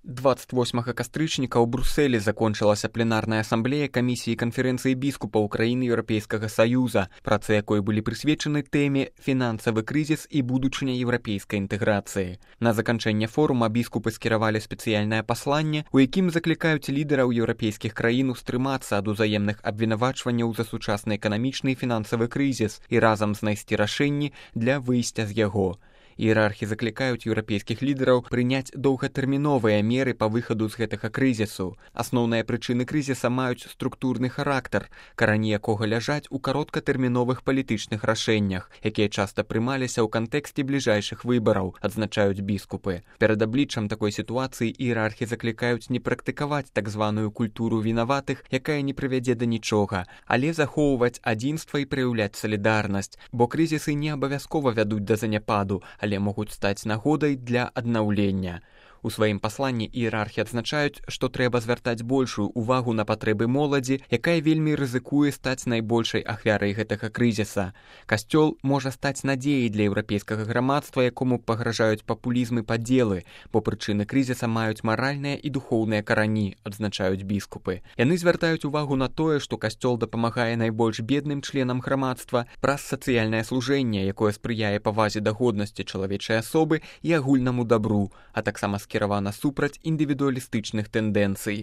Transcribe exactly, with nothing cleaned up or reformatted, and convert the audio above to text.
двадцать восьмага кастрычніка ў Брусэлі закончылася пленарная асамблея камісіі канферэнцыі біскупаў краін Еўрапейскага Саюза, працы якой былі прысвечаны тэме «Фінансавы крызіс і будучыня еўрапейскай інтэграцыі». На заканчэнне форума біскупы скіравалі спецыяльнае пасланне, у якім заклікаюць лідараў еўрапейскіх краін устрымацца ад узаемных абвінавачванняў за сучасны эканамічны і фінансавы крызіс і разам знайсці рашэнні для выйсця з яго. Іерархі заклікаюць еўрапейскіх лідараў прыняць доўгатэрміновыя меры па выхаду з гэтага крызісу. Асноўныя прычыны крызіса маюць структурны характар, карані якога ляжаць у кароткатэрміновых палітычных рашэннях, якія часта прымаліся ў кантэксце бліжэйшых выбараў, адзначаюць біскупы. Перад абліччам такой сітуацыі іерархі заклікаюць не практыкаваць так званую культуру вінаватых, якая не прывядзе да нічога, але захоўваць адзінства і праяўляць салідарнасць, бо крызісы не абавязкова вядуць да заняпаду, але могуць стаць нагодай для аднаўлення. У сваім пасланні іерархі адзначаюць, што трэба звяртаць большую увагу на патрэбы моладзі, якая вельмі рызыкуе стаць найбольшай ахвярай гэтага крызіса. Касцёл можа стаць надзеяй для еўрапейскага грамадства, якому пагражаюць папулізм і падзелы, бо прычыны крызіса маюць маральныя і духоўныя карані, адзначаюць біскупы. Яны звяртаюць увагу на тое, што касцёл дапамагае найбольш бедным членам грамадства праз сацыяльнае служэнне, якое спрыяе павазе да годнасці чалавечай асобы і агульнаму дабру, а таксама скіравана супраць індывідуалістычных тэндэнцый.